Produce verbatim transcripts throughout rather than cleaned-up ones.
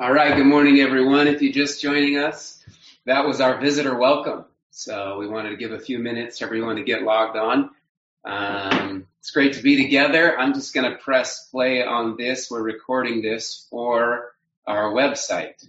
All right, good morning, everyone. If you're just joining us, that was our visitor welcome. So we wanted to give a few minutes to everyone to get logged on. Um, it's great to be together. I'm just going to press play on this. We're recording this for our website.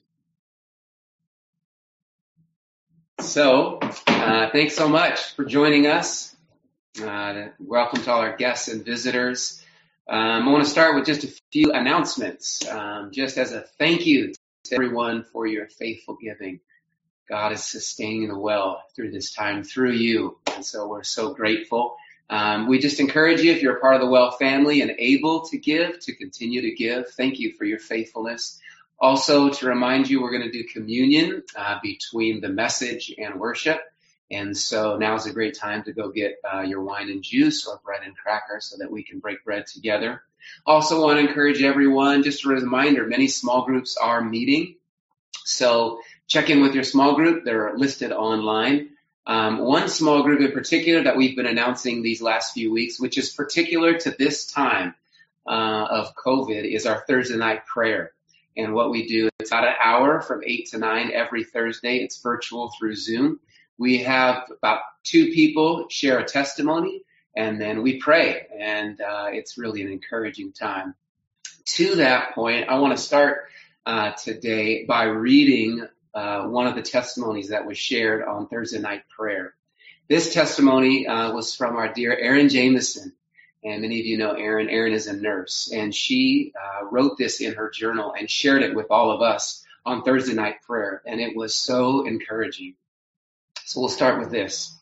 So uh, thanks so much for joining us. Uh, welcome to all our guests and visitors. Um, I want to start with just a few announcements, um, just as a thank you to everyone for your faithful giving. God is sustaining the well through this time through you, and so we're so grateful. Um, we just encourage you, if you're a part of the Well family and able to give, to continue to give. Thank you for your faithfulness. Also, to remind you, we're going to do communion uh, between the message and worship. And so now is a great time to go get uh, your wine and juice or bread and crackers so that we can break bread together. Also want to encourage everyone, just a reminder, many small groups are meeting. So check in with your small group. They're listed online. Um, one small group in particular that we've been announcing these last few weeks, which is particular to this time uh, of COVID, is our Thursday night prayer. And what we do, it's about an hour from eight to nine every Thursday. It's virtual through Zoom. We have about two people share a testimony, and then we pray, and uh, it's really an encouraging time. To that point, I want to start uh, today by reading uh, one of the testimonies that was shared on Thursday night prayer. This testimony uh, was from our dear Erin Jameson, and many of you know Erin. Erin is a nurse, and she uh, wrote this in her journal and shared it with all of us on Thursday night prayer, and it was so encouraging. So we'll start with this.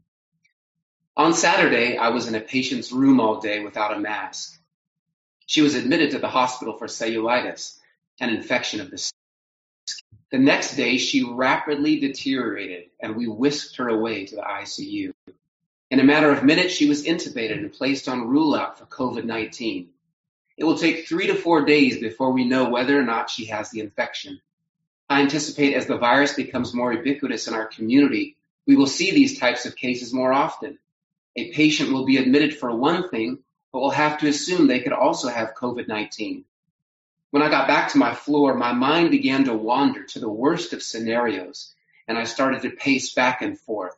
On Saturday, I was in a patient's room all day without a mask. She was admitted to the hospital for cellulitis, an infection of the skin. The next day, she rapidly deteriorated, and we whisked her away to the I C U. In a matter of minutes, she was intubated and placed on rule-out for COVID nineteen. It will take three to four days before we know whether or not she has the infection. I anticipate as the virus becomes more ubiquitous in our community, we will see these types of cases more often. A patient will be admitted for one thing, but will have to assume they could also have COVID nineteen. When I got back to my floor, my mind began to wander to the worst of scenarios, and I started to pace back and forth.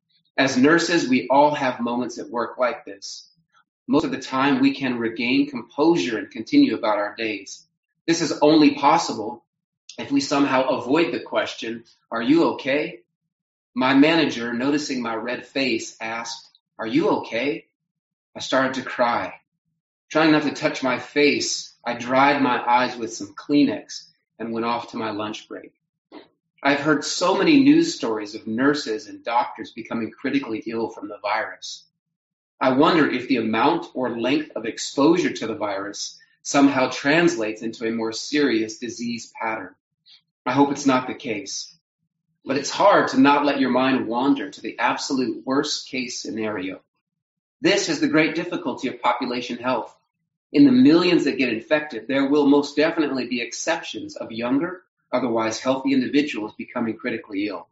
As nurses, we all have moments at work like this. Most of the time, we can regain composure and continue about our days. This is only possible if we somehow avoid the question, "Are you okay?" My manager, noticing my red face, asked, "Are you okay?" I started to cry. Trying not to touch my face, I dried my eyes with some Kleenex and went off to my lunch break. I've heard so many news stories of nurses and doctors becoming critically ill from the virus. I wonder if the amount or length of exposure to the virus somehow translates into a more serious disease pattern. I hope it's not the case. But it's hard to not let your mind wander to the absolute worst case scenario. This is the great difficulty of population health. In the millions that get infected, there will most definitely be exceptions of younger, otherwise healthy individuals becoming critically ill.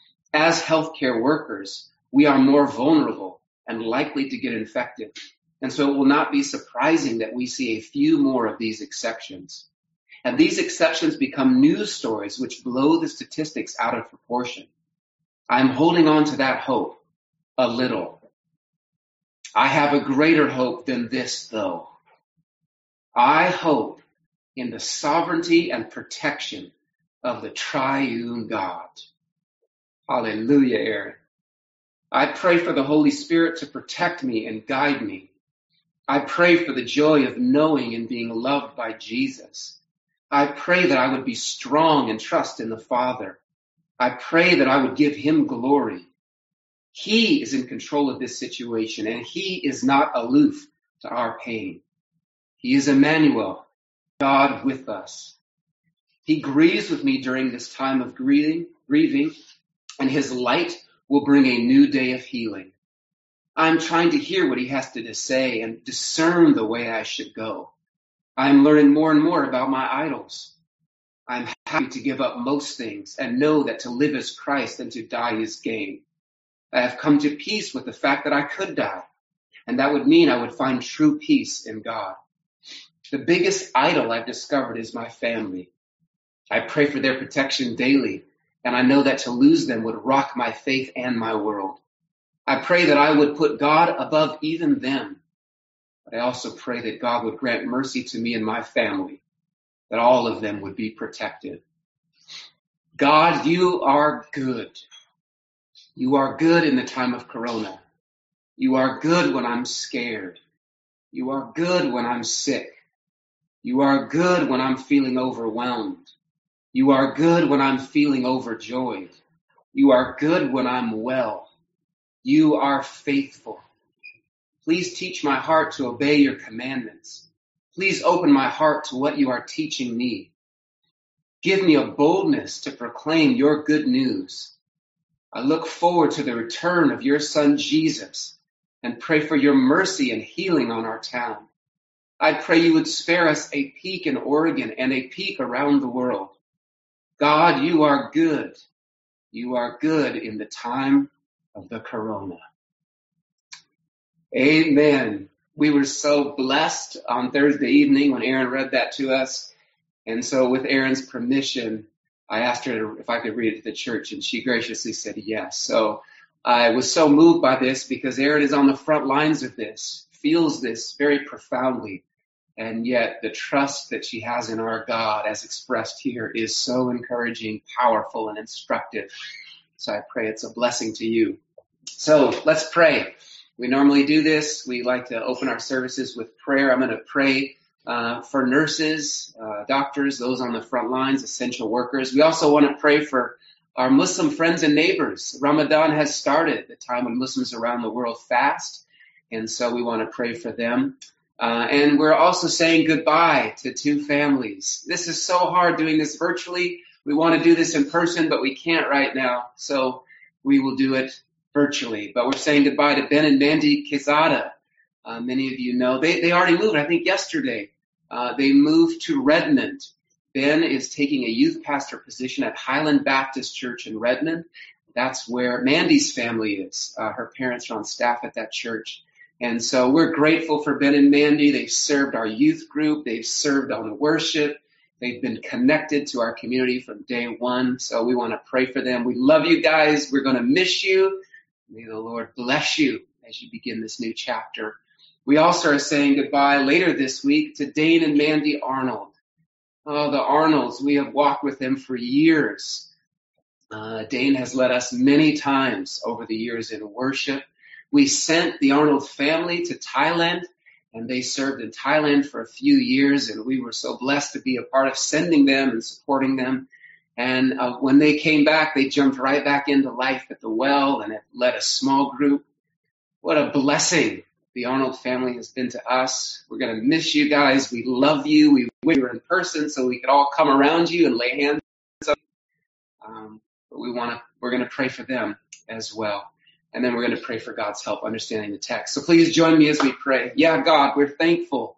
As healthcare workers, we are more vulnerable and likely to get infected. And so it will not be surprising that we see a few more of these exceptions. And these exceptions become news stories which blow the statistics out of proportion. I'm holding on to that hope a little. I have a greater hope than this, though. I hope in the sovereignty and protection of the triune God. Hallelujah, Aaron. I pray for the Holy Spirit to protect me and guide me. I pray for the joy of knowing and being loved by Jesus. I pray that I would be strong and trust in the Father. I pray that I would give him glory. He is in control of this situation, and he is not aloof to our pain. He is Emmanuel, God with us. He grieves with me during this time of grieving, grieving, and his light will bring a new day of healing. I'm trying to hear what he has to say and discern the way I should go. I'm learning more and more about my idols. I'm happy to give up most things and know that to live is Christ and to die is gain. I have come to peace with the fact that I could die, and that would mean I would find true peace in God. The biggest idol I've discovered is my family. I pray for their protection daily, and I know that to lose them would rock my faith and my world. I pray that I would put God above even them, but I also pray that God would grant mercy to me and my family, that all of them would be protected. God, you are good. You are good in the time of Corona. You are good when I'm scared. You are good when I'm sick. You are good when I'm feeling overwhelmed. You are good when I'm feeling overjoyed. You are good when I'm well. You are faithful. Please teach my heart to obey your commandments. Please open my heart to what you are teaching me. Give me a boldness to proclaim your good news. I look forward to the return of your son Jesus and pray for your mercy and healing on our town. I pray you would spare us a peek in Oregon and a peek around the world. God, you are good. You are good in the time of the Corona. Amen. We were so blessed on Thursday evening when Aaron read that to us. And so with Aaron's permission, I asked her if I could read it to the church, and she graciously said yes. So I was so moved by this because Aaron is on the front lines of this, feels this very profoundly. And yet the trust that she has in our God as expressed here is so encouraging, powerful, and instructive. So I pray it's a blessing to you. So let's pray. We normally do this. We like to open our services with prayer. I'm going to pray uh, for nurses, uh, doctors, those on the front lines, essential workers. We also want to pray for our Muslim friends and neighbors. Ramadan has started, the time when Muslims around the world fast. And so we want to pray for them. Uh, and we're also saying goodbye to two families. This is so hard doing this virtually. We want to do this in person, but we can't right now. So we will do it virtually. But we're saying goodbye to Ben and Mandy Quezada. Uh, many of you know they, they already moved, I think yesterday. Uh, they moved to Redmond. Ben is taking a youth pastor position at Highland Baptist Church in Redmond. That's where Mandy's family is. Uh, her parents are on staff at that church. And so we're grateful for Ben and Mandy. They've served our youth group. They've served on worship. They've been connected to our community from day one. So we want to pray for them. We love you guys. We're going to miss you. May the Lord bless you as you begin this new chapter. We also are saying goodbye later this week to Dane and Mandy Arnold. Oh, the Arnolds, we have walked with them for years. Uh, Dane has led us many times over the years in worship. We sent the Arnold family to Thailand, and they served in Thailand for a few years, and we were so blessed to be a part of sending them and supporting them. And uh, when they came back, they jumped right back into life at the well and have led a small group. What a blessing the Arnold family has been to us. We're going to miss you guys. We love you. We wish you were in person so we could all come around you and lay hands on you. Um, but we want to, we're going to pray for them as well. And then we're going to pray for God's help understanding the text. So please join me as we pray. Yeah, God, we're thankful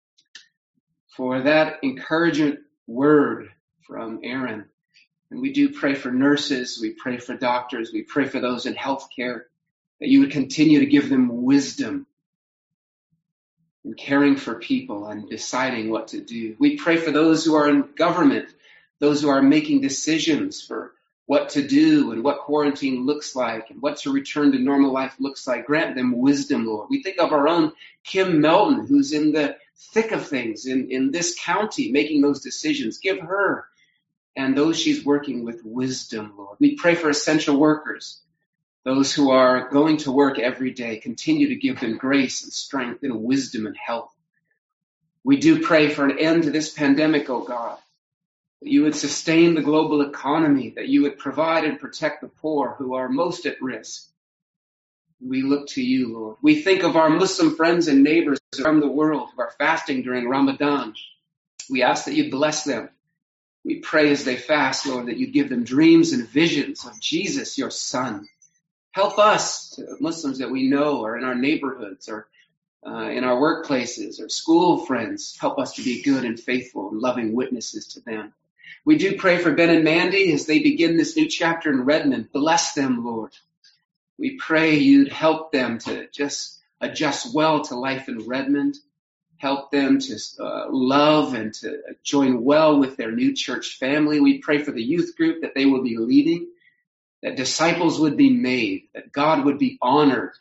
for that encouragement word from Aaron. And we do pray for nurses. We pray for doctors. We pray for those in healthcare, that you would continue to give them wisdom in caring for people and deciding what to do. We pray for those who are in government, those who are making decisions for what to do and what quarantine looks like and what to return to normal life looks like. Grant them wisdom, Lord. We think of our own Kim Melton, who's in the thick of things in, in this county, making those decisions. Give her and those she's working with wisdom, Lord. We pray for essential workers, those who are going to work every day. Continue to give them grace and strength and wisdom and health. We do pray for an end to this pandemic, oh God, that you would sustain the global economy, that you would provide and protect the poor who are most at risk. We look to you, Lord. We think of our Muslim friends and neighbors around the world who are fasting during Ramadan. We ask that you bless them. We pray as they fast, Lord, that you give them dreams and visions of Jesus, your son. Help us, Muslims that we know or in our neighborhoods or uh, in our workplaces or school friends. Help us to be good and faithful and loving witnesses to them. We do pray for Ben and Mandy as they begin this new chapter in Redmond. Bless them, Lord. We pray you'd help them to just adjust well to life in Redmond. Help them to uh, love and to join well with their new church family. We pray for the youth group that they will be leading, that disciples would be made, that God would be honored.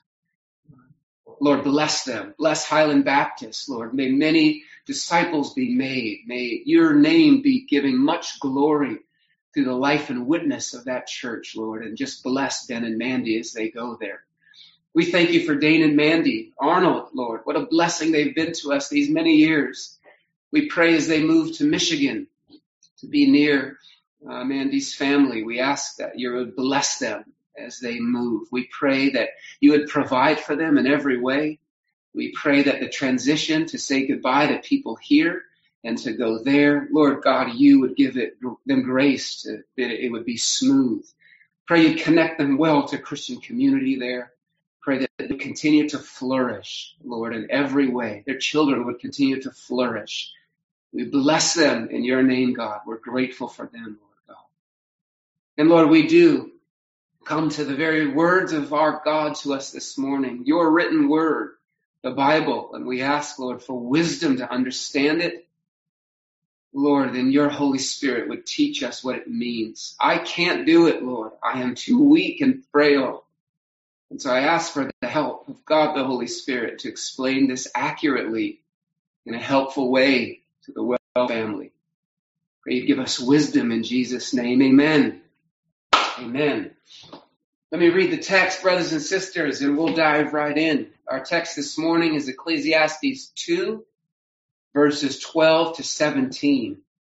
Lord, bless them. Bless Highland Baptist, Lord. May many disciples be made. May your name be giving much glory through the life and witness of that church, Lord, and just bless Ben and Mandy as they go there. We thank you for Dane and Mandy Arnold, Lord. What a blessing they've been to us these many years. We pray as they move to Michigan to be near uh, Mandy's family. We ask that you would bless them as they move. We pray that you would provide for them in every way. We pray that the transition to say goodbye to people here and to go there, Lord God, you would give it them grace to that it would be smooth. Pray you connect them well to Christian community there. Pray that they continue to flourish, Lord, in every way. Their children would continue to flourish. We bless them in your name, God. We're grateful for them, Lord God. And Lord, we do come to the very words of our God to us this morning, your written word, the Bible, and we ask, Lord, for wisdom to understand it. Lord, then your Holy Spirit would teach us what it means. I can't do it, Lord. I am too weak and frail. And so I ask for the help of God, the Holy Spirit, to explain this accurately in a helpful way to the Well family. Pray you give us wisdom in Jesus' name. Amen. Amen. Let me read the text, brothers and sisters, and we'll dive right in. Our text this morning is Ecclesiastes two, verses twelve to seventeen.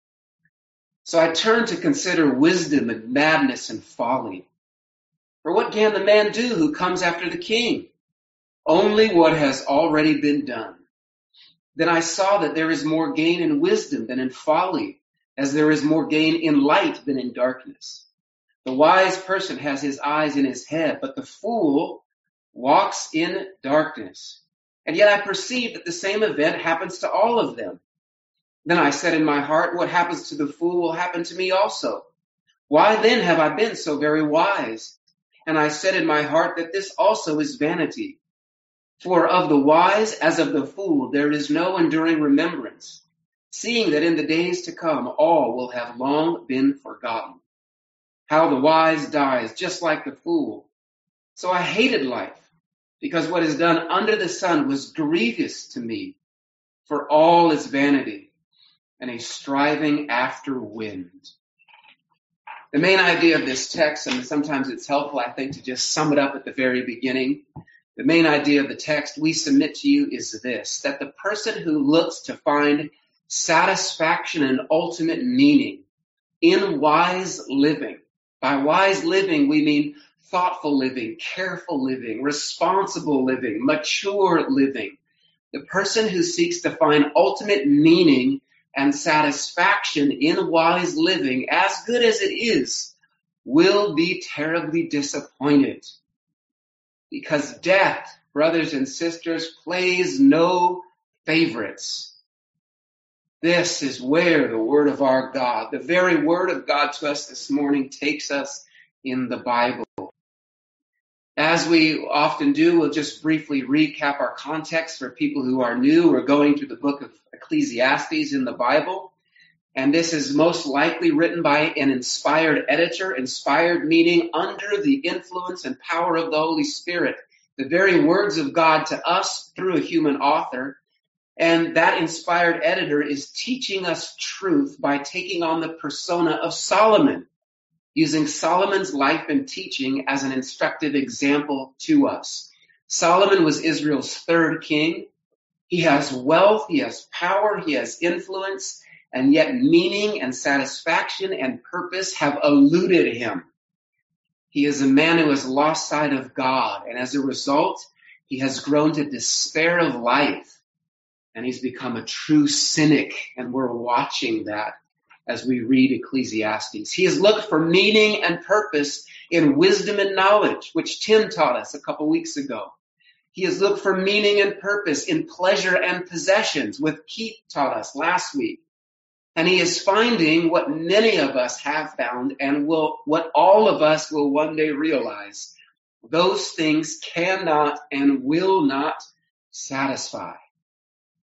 So I turn to consider wisdom and madness and folly. For what can the man do who comes after the king? Only what has already been done. Then I saw that there is more gain in wisdom than in folly, as there is more gain in light than in darkness. The wise person has his eyes in his head, but the fool walks in darkness. And yet I perceive that the same event happens to all of them. Then I said in my heart, what happens to the fool will happen to me also. Why then have I been so very wise? And I said in my heart that this also is vanity. For of the wise as of the fool there is no enduring remembrance, seeing that in the days to come all will have long been forgotten. How the wise dies just like the fool. So I hated life, because what is done under the sun was grievous to me, for all is vanity and a striving after wind. The main idea of this text, and sometimes it's helpful, I think, to just sum it up at the very beginning. The main idea of the text we submit to you is this, that the person who looks to find satisfaction and ultimate meaning in wise living, by wise living we mean thoughtful living, careful living, responsible living, mature living. The person who seeks to find ultimate meaning and satisfaction in wise living, as good as it is, will be terribly disappointed. Because death, brothers and sisters, plays no favorites. This is where the word of our God, the very word of God to us this morning, takes us in the Bible. As we often do, we'll just briefly recap our context for people who are new. We're going through the book of Ecclesiastes in the Bible. And this is most likely written by an inspired editor, inspired meaning under the influence and power of the Holy Spirit. The very words of God to us through a human author. And that inspired editor is teaching us truth by taking on the persona of Solomon, using Solomon's life and teaching as an instructive example to us. Solomon was Israel's third king. He has wealth, he has power, he has influence, and yet meaning and satisfaction and purpose have eluded him. He is a man who has lost sight of God, and as a result, he has grown to despair of life, and he's become a true cynic, and we're watching that as we read Ecclesiastes. He has looked for meaning and purpose in wisdom and knowledge, which Tim taught us a couple weeks ago. He has looked for meaning and purpose in pleasure and possessions, which Keith taught us last week. And he is finding what many of us have found and will, what all of us will one day realize. Those things cannot and will not satisfy.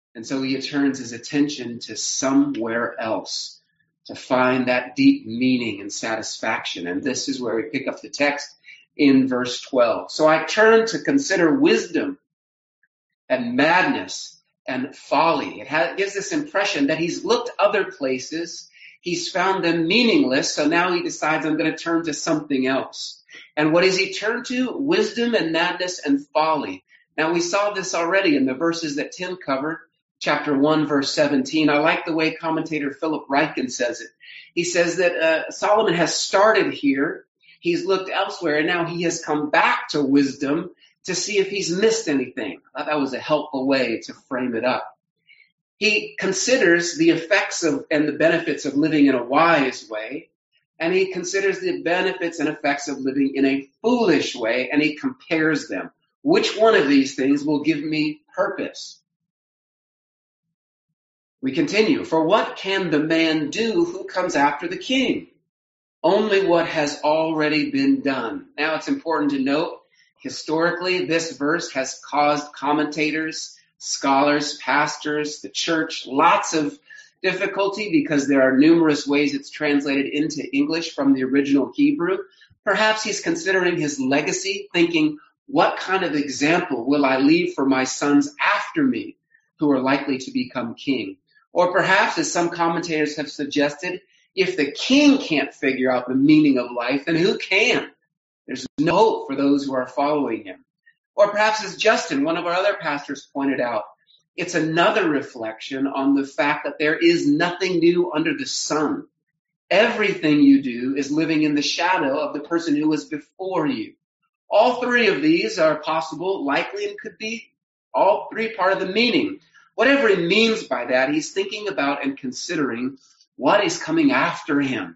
And so he turns his attention to somewhere else to find that deep meaning and satisfaction. And this is where we pick up the text in verse twelve. So I turn to consider wisdom and madness and folly. It has, gives this impression that he's looked other places, he's found them meaningless, so now he decides, I'm going to turn to something else. And what does he turn to? Wisdom and madness and folly. Now we saw this already in the verses that Tim covered, chapter one, verse seventeen. I like the way commentator Philip Ryken says it. He says that uh, Solomon has started here, he's looked elsewhere, and now he has come back to wisdom to see if he's missed anything. I thought that was a helpful way to frame it up. He considers the effects of and the benefits of living in a wise way, and he considers the benefits and effects of living in a foolish way, and he compares them. Which one of these things will give me purpose? We continue. For what can the man do who comes after the king? Only what has already been done. Now it's important to note, historically, this verse has caused commentators, scholars, pastors, the church, lots of difficulty because there are numerous ways it's translated into English from the original Hebrew. Perhaps he's considering his legacy, thinking, what kind of example will I leave for my sons after me who are likely to become king? Or perhaps, as some commentators have suggested, if the king can't figure out the meaning of life, then who can? There's no hope for those who are following him. Or perhaps, as Justin, one of our other pastors, pointed out, it's another reflection on the fact that there is nothing new under the sun. Everything you do is living in the shadow of the person who was before you. All three of these are possible, likely, and could be all three part of the meaning. Whatever he means by that, he's thinking about and considering what is coming after him.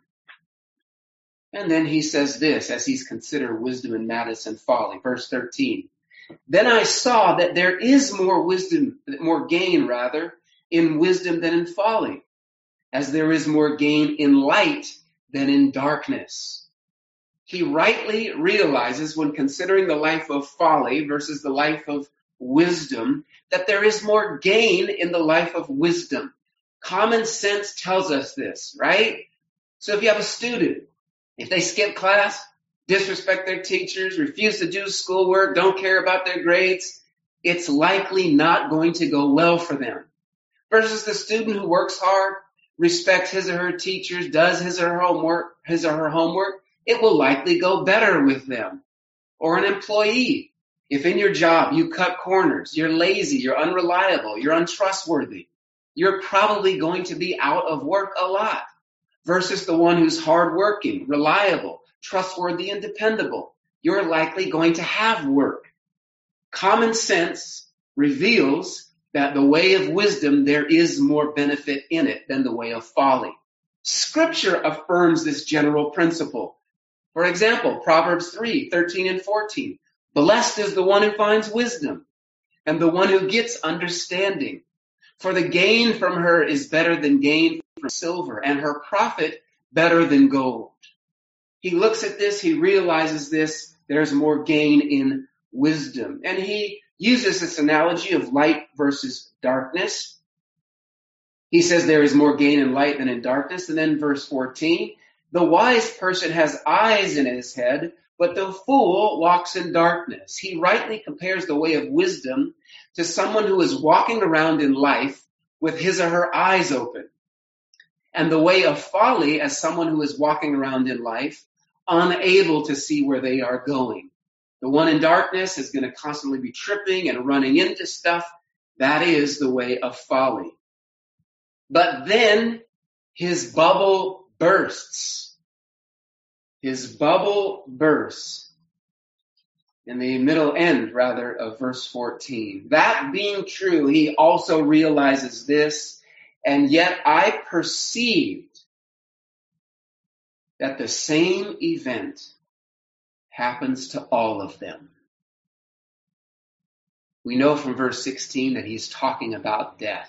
And then he says this as he's considered wisdom and madness and folly. Verse thirteen. Then I saw that there is more wisdom, more gain rather, in wisdom than in folly, as there is more gain in light than in darkness. He rightly realizes when considering the life of folly versus the life of wisdom, that there is more gain in the life of wisdom. Common sense tells us this, right? So if you have a student, if they skip class, disrespect their teachers, refuse to do schoolwork, don't care about their grades, it's likely not going to go well for them. Versus the student who works hard, respects his or her teachers, does his or her homework, his or her homework, it will likely go better with them. Or an employee. If in your job you cut corners, you're lazy, you're unreliable, you're untrustworthy, you're probably going to be out of work a lot. Versus the one who's hardworking, reliable, trustworthy, and dependable. You're likely going to have work. Common sense reveals that the way of wisdom, there is more benefit in it than the way of folly. Scripture affirms this general principle. For example, Proverbs three, thirteen and fourteen. Blessed is the one who finds wisdom, and the one who gets understanding. For the gain from her is better than gain from silver, and her profit better than gold. He looks at this, he realizes this, there's more gain in wisdom. And he uses this analogy of light versus darkness. He says there is more gain in light than in darkness. And then verse fourteen, the wise person has eyes in his head, but the fool walks in darkness. He rightly compares the way of wisdom to someone who is walking around in life with his or her eyes open. And the way of folly as someone who is walking around in life unable to see where they are going. The one in darkness is going to constantly be tripping and running into stuff. That is the way of folly. But then his bubble bursts. His bubble bursts in the middle end, rather, of verse fourteen. That being true, he also realizes this, and yet I perceived that the same event happens to all of them. We know from verse sixteen that he's talking about death.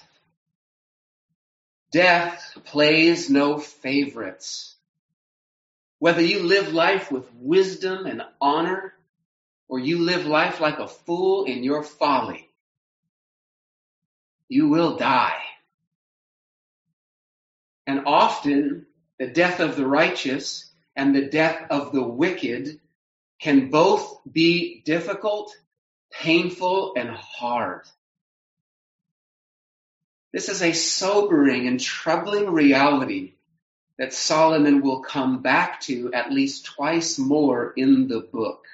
Death plays no favorites. Whether you live life with wisdom and honor, or you live life like a fool in your folly, you will die. And often the death of the righteous and the death of the wicked can both be difficult, painful, and hard. This is a sobering and troubling reality that Solomon will come back to at least twice more in the book.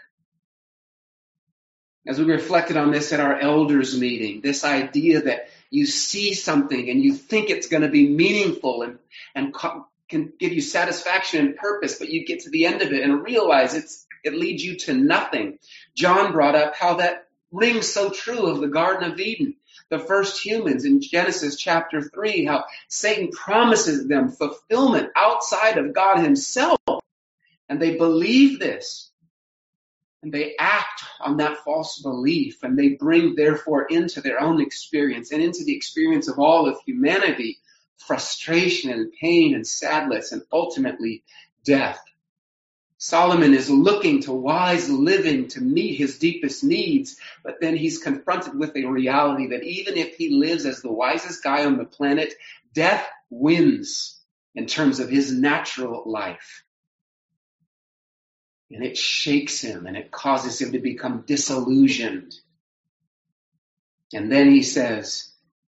As we reflected on this at our elders meeting, this idea that you see something and you think it's going to be meaningful and, and co- can give you satisfaction and purpose, but you get to the end of it and realize it's, it leads you to nothing. John brought up how that rings so true of the Garden of Eden. The first humans in Genesis chapter three, how Satan promises them fulfillment outside of God himself. And they believe this. And they act on that false belief. And they bring, therefore, into their own experience and into the experience of all of humanity, frustration and pain and sadness and ultimately death. Solomon is looking to wise living to meet his deepest needs, but then he's confronted with a reality that even if he lives as the wisest guy on the planet, death wins in terms of his natural life. And it shakes him and it causes him to become disillusioned. And then he says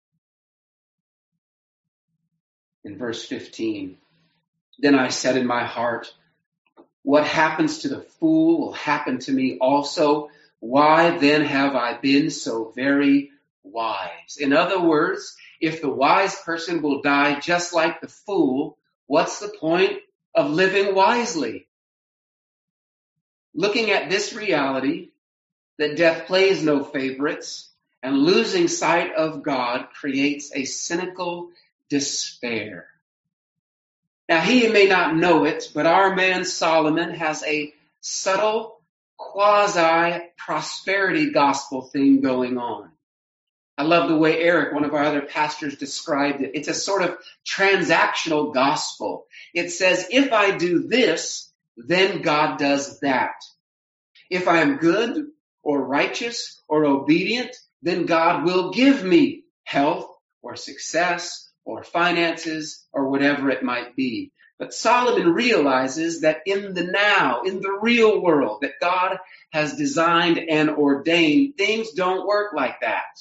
in verse fifteen, then I said in my heart, what happens to the fool will happen to me also. Why then have I been so very wise? In other words, if the wise person will die just like the fool, what's the point of living wisely? Looking at this reality, that death plays no favorites, and losing sight of God creates a cynical despair. Now, he may not know it, but our man Solomon has a subtle quasi-prosperity gospel thing going on. I love the way Eric, one of our other pastors, described it. It's a sort of transactional gospel. It says, if I do this, then God does that. If I am good or righteous or obedient, then God will give me health or success or finances or whatever it might be. But Solomon realizes that in the now, in the real world that God has designed and ordained, things don't work like that.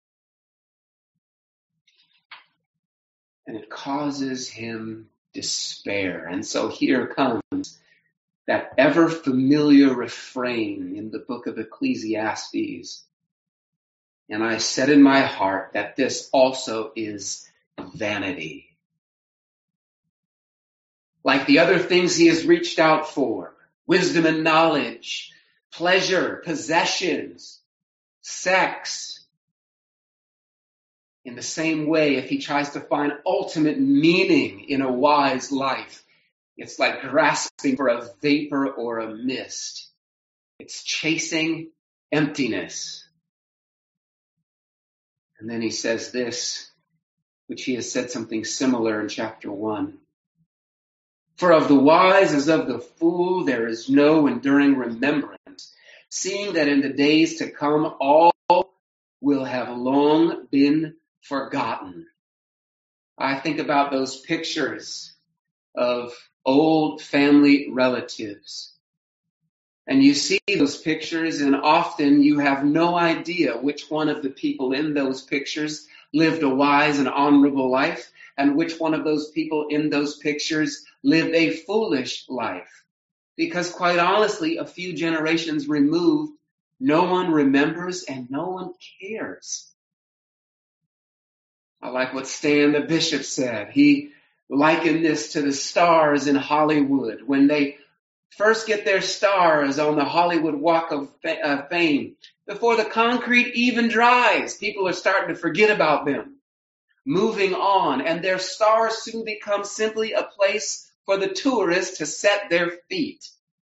And it causes him despair. And so here comes that ever familiar refrain in the book of Ecclesiastes. And I said in my heart that this also is vanity. Like the other things he has reached out for, wisdom and knowledge, pleasure, possessions, sex. In the same way, if he tries to find ultimate meaning in a wise life, it's like grasping for a vapor or a mist. It's chasing emptiness. And then he says this, which he has said something similar in chapter one. For of the wise as of the fool there is no enduring remembrance, seeing that in the days to come all will have long been forgotten. I think about those pictures of old family relatives. And you see those pictures, and often you have no idea which one of the people in those pictures lived a wise and honorable life, and which one of those people in those pictures lived a foolish life. Because quite honestly, a few generations removed, no one remembers and no one cares. I like what Stan the Bishop said. He likened this to the stars in Hollywood. When they first get their stars on the Hollywood Walk of Fame, before the concrete even dries, people are starting to forget about them, moving on, and their stars soon become simply a place for the tourists to set their feet.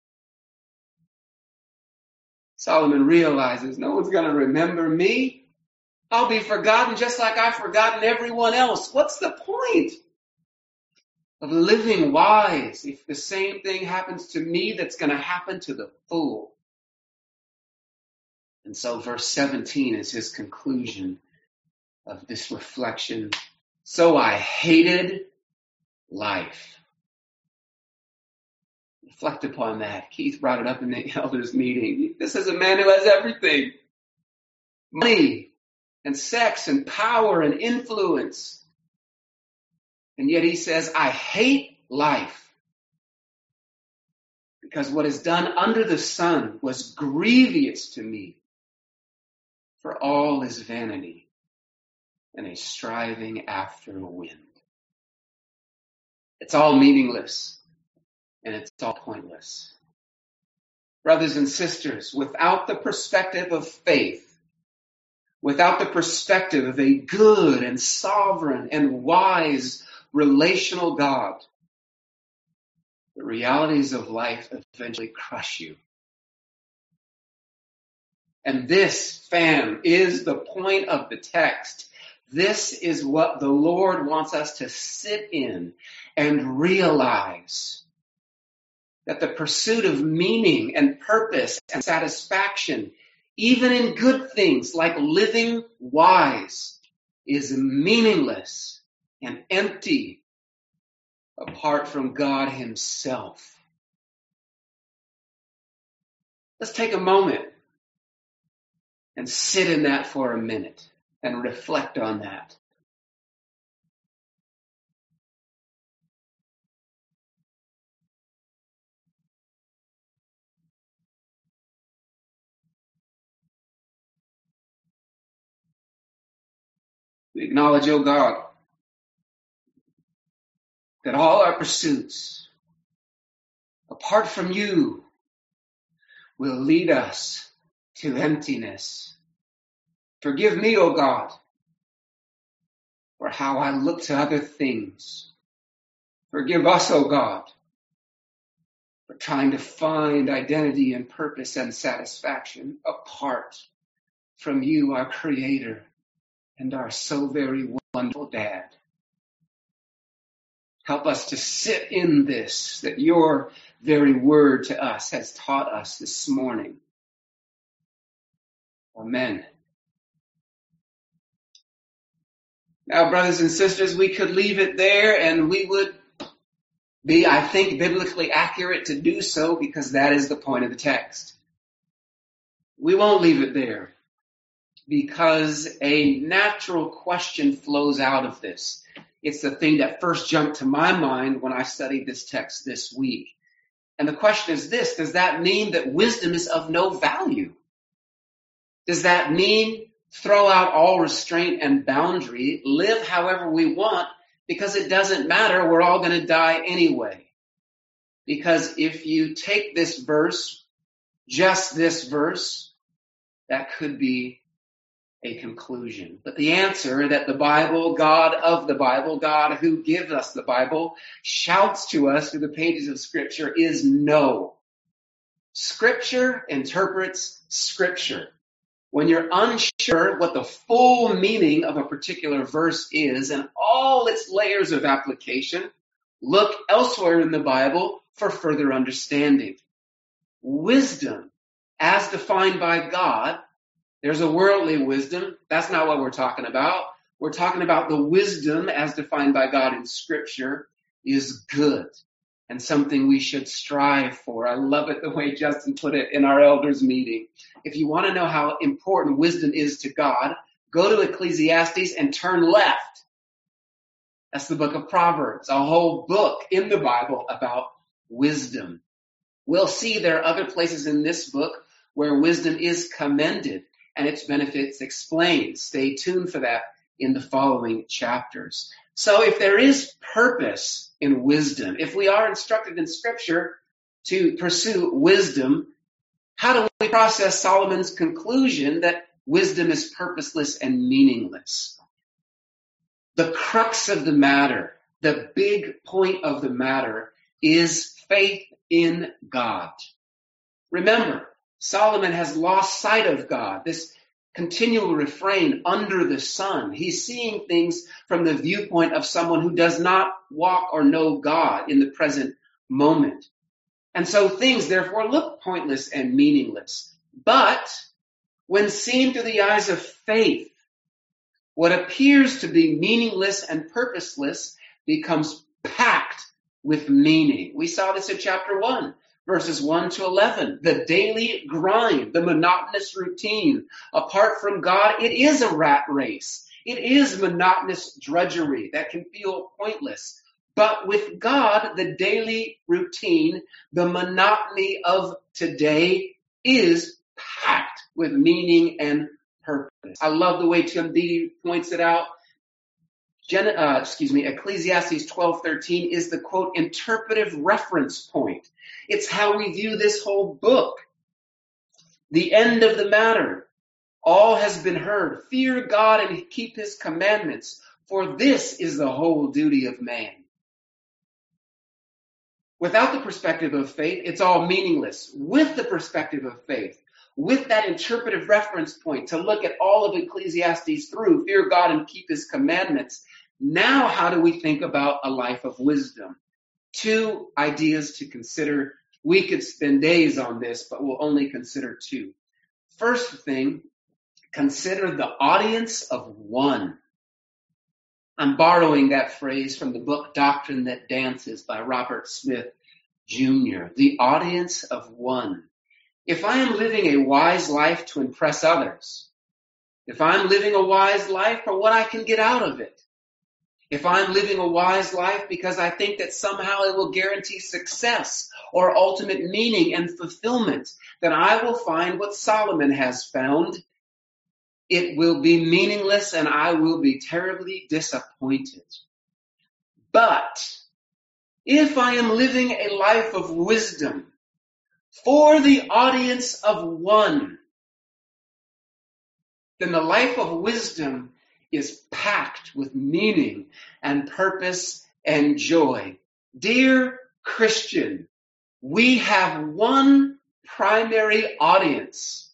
Solomon realizes no one's going to remember me. I'll be forgotten just like I've forgotten everyone else. What's the point of living wise if the same thing happens to me that's going to happen to the fool? And so verse seventeen is his conclusion. of this reflection. So I hated life. Reflect upon that. Keith brought it up in the elders meeting. This is a man who has everything. Money and sex and power and influence. And yet he says, I hate life. Because what is done under the sun was grievous to me. For all is vanity and a striving after wind. It's all meaningless. And it's all pointless. Brothers and sisters, without the perspective of faith, without the perspective of a good and sovereign and wise relational God, the realities of life eventually crush you. And this, fam, is the point of the text. This is what the Lord wants us to sit in and realize. That the pursuit of meaning and purpose and satisfaction, even in good things like living wise, is meaningless and empty apart from God himself. Let's take a moment and sit in that for a minute and reflect on that. We acknowledge, O God, that all our pursuits, apart from you, will lead us to emptiness. Forgive me, O God, for how I look to other things. Forgive us, O God, for trying to find identity and purpose and satisfaction apart from you, our Creator. And our so very wonderful Dad. Help us to sit in this, that your very word to us has taught us this morning. Amen. Now, brothers and sisters, we could leave it there and we would be, I think, biblically accurate to do so because that is the point of the text. We won't leave it there. Because a natural question flows out of this. It's the thing that first jumped to my mind when I studied this text this week. And the question is this: does that mean that wisdom is of no value? Does that mean throw out all restraint and boundary, live however we want, because it doesn't matter, we're all going to die anyway? Because if you take this verse, just this verse, that could be a conclusion. But the answer that the Bible, God of the Bible, God who gives us the Bible, shouts to us through the pages of Scripture is no. Scripture interprets Scripture. When you're unsure what the full meaning of a particular verse is and all its layers of application, look elsewhere in the Bible for further understanding. Wisdom, as defined by God, there's a worldly wisdom. That's not what we're talking about. We're talking about the wisdom as defined by God in Scripture is good and something we should strive for. I love it the way Justin put it in our elders meeting. If you want to know how important wisdom is to God, go to Ecclesiastes and turn left. That's the book of Proverbs, a whole book in the Bible about wisdom. We'll see there are other places in this book where wisdom is commended and its benefits explained. Stay tuned for that in the following chapters. So if there is purpose in wisdom, if we are instructed in Scripture to pursue wisdom, how do we process Solomon's conclusion that wisdom is purposeless and meaningless? The crux of the matter, the big point of the matter, is faith in God. Remember, Solomon has lost sight of God, this continual refrain under the sun. He's seeing things from the viewpoint of someone who does not walk or know God in the present moment. And so things, therefore, look pointless and meaningless. But when seen through the eyes of faith, What appears to be meaningless and purposeless becomes packed with meaning. We saw this in chapter one, verses one to eleven. The daily grind, the monotonous routine. Apart from God, it is a rat race. It is monotonous drudgery that can feel pointless. But with God, the daily routine, the monotony of today is packed with meaning and purpose. I love the way Tim Beattie points it out. Gen- uh, excuse me, Ecclesiastes twelve thirteen is the, quote, interpretive reference point. It's how we view this whole book. The end of the matter. All has been heard. Fear God and keep his commandments, for this is the whole duty of man. Without the perspective of faith, it's all meaningless. With the perspective of faith, with that interpretive reference point to look at all of Ecclesiastes through, fear God and keep his commandments. Now, how do we think about a life of wisdom? Two ideas to consider. We could spend days on this, but we'll only consider two. First thing, consider the audience of one. I'm borrowing that phrase from the book Doctrine That Dances by Robert Smith, Junior The audience of one. If I am living a wise life to impress others, if I'm living a wise life for what I can get out of it, if I'm living a wise life because I think that somehow it will guarantee success or ultimate meaning and fulfillment, then I will find what Solomon has found. It will be meaningless and I will be terribly disappointed. But if I am living a life of wisdom for the audience of one, then the life of wisdom is packed with meaning and purpose and joy. Dear Christian, we have one primary audience.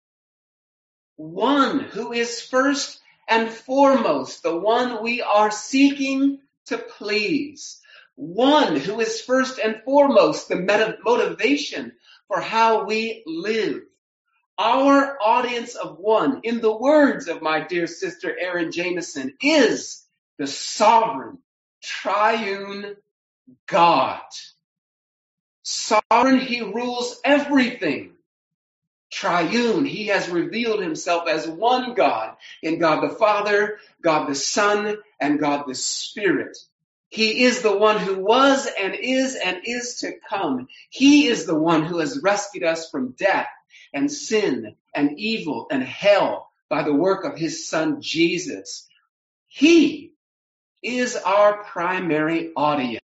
One who is first and foremost the one we are seeking to please. One who is first and foremost the motivation for how we live. Our audience of one, in the words of my dear sister Erin Jameson, is the sovereign, triune God. Sovereign, he rules everything. Triune, he has revealed himself as one God in God the Father, God the Son, and God the Spirit. He is the one who was and is and is to come. He is the one who has rescued us from death and sin and evil and hell by the work of his Son Jesus. He is our primary audience.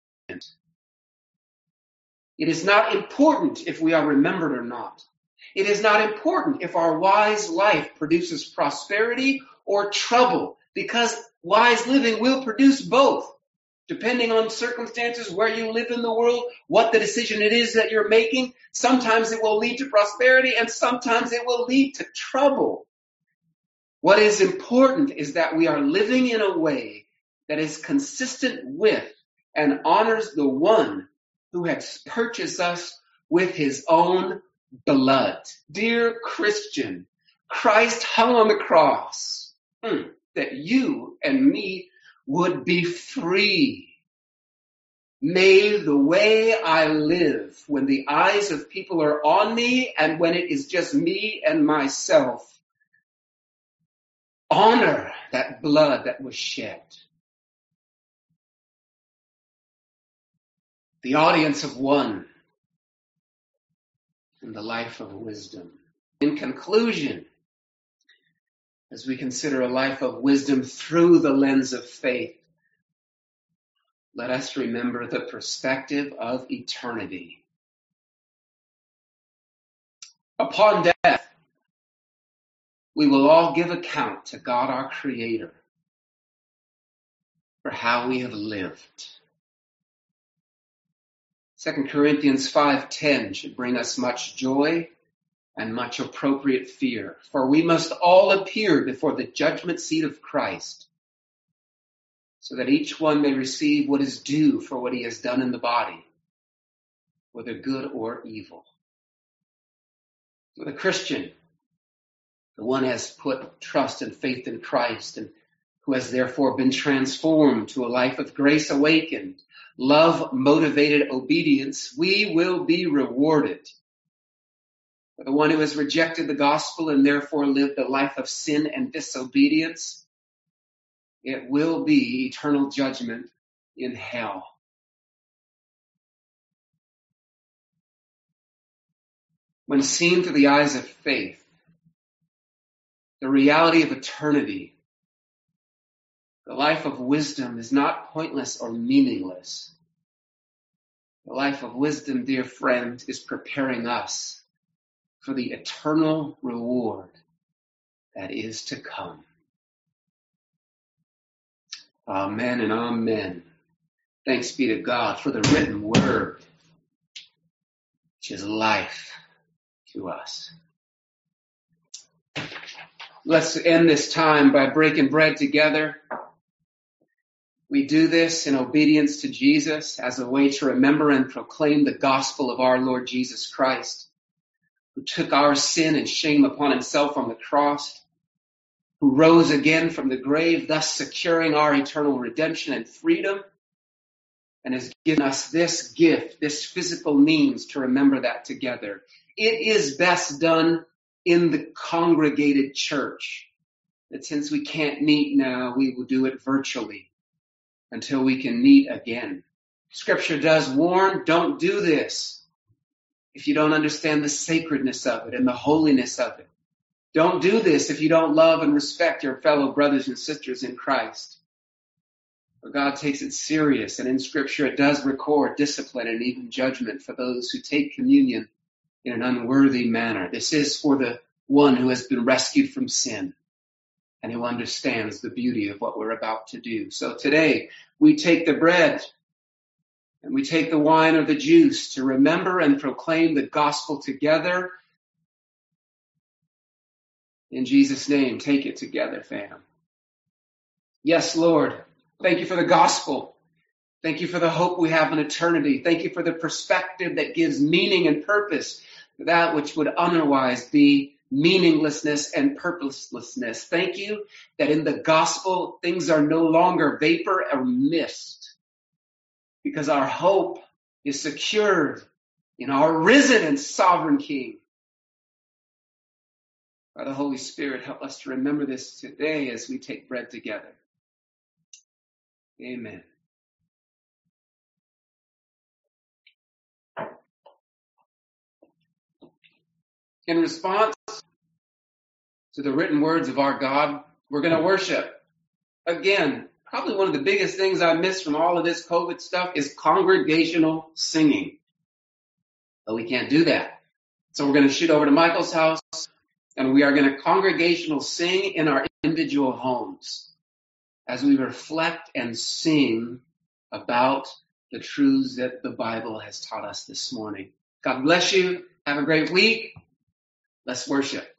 It is not important if we are remembered or not. It is not important if our wise life produces prosperity or trouble, because wise living will produce both. Depending on circumstances, where you live in the world, what the decision it is that you're making, sometimes it will lead to prosperity and sometimes it will lead to trouble. What is important is that we are living in a way that is consistent with and honors the one who has purchased us with his own blood. Dear Christian, Christ hung on the cross mm, that you and me would be free. May the way I live, when the eyes of people are on me and when it is just me and myself, honor that blood that was shed. The audience of one in the life of wisdom. In conclusion, as we consider a life of wisdom through the lens of faith, let us remember the perspective of eternity. Upon death, we will all give account to God our Creator for how we have lived. Second Corinthians five ten should bring us much joy and much appropriate fear, for we must all appear before the judgment seat of Christ, so that each one may receive what is due for what he has done in the body, whether good or evil. For the Christian, the one has put trust and faith in Christ and who has therefore been transformed to a life of grace awakened, love-motivated obedience, we will be rewarded. For the one who has rejected the gospel and therefore lived a life of sin and disobedience, it will be eternal judgment in hell. When seen through the eyes of faith, the reality of eternity, the life of wisdom is not pointless or meaningless. The life of wisdom, dear friend, is preparing us for the eternal reward that is to come. Amen and amen. Thanks be to God for the written word, which is life to us. Let's end this time by breaking bread together. We do this in obedience to Jesus as a way to remember and proclaim the gospel of our Lord Jesus Christ, who took our sin and shame upon himself on the cross, who rose again from the grave, thus securing our eternal redemption and freedom, and has given us this gift, this physical means to remember that together. It is best done in the congregated church, that since we can't meet now, we will do it virtually until we can meet again. Scripture does warn, don't do this if you don't understand the sacredness of it and the holiness of it. Don't do this if you don't love and respect your fellow brothers and sisters in Christ. For God takes it serious, and in Scripture it does record discipline and even judgment for those who take communion in an unworthy manner. This is for the one who has been rescued from sin and who understands the beauty of what we're about to do. So today we take the bread and we take the wine or the juice to remember and proclaim the gospel together. In Jesus' name, take it together, fam. Yes, Lord, thank you for the gospel. Thank you for the hope we have in eternity. Thank you for the perspective that gives meaning and purpose to that which would otherwise be meaninglessness and purposelessness. Thank you that in the gospel, things are no longer vapor or mist, because our hope is secured in our risen and sovereign King. By the Holy Spirit, help us to remember this today as we take bread together. Amen. In response to the written words of our God, we're going to worship. Again, probably one of the biggest things I missed from all of this COVID stuff is congregational singing. But we can't do that. So we're going to shoot over to Michael's house, and we are going to congregational sing in our individual homes as we reflect and sing about the truths that the Bible has taught us this morning. God bless you. Have a great week. Let's worship.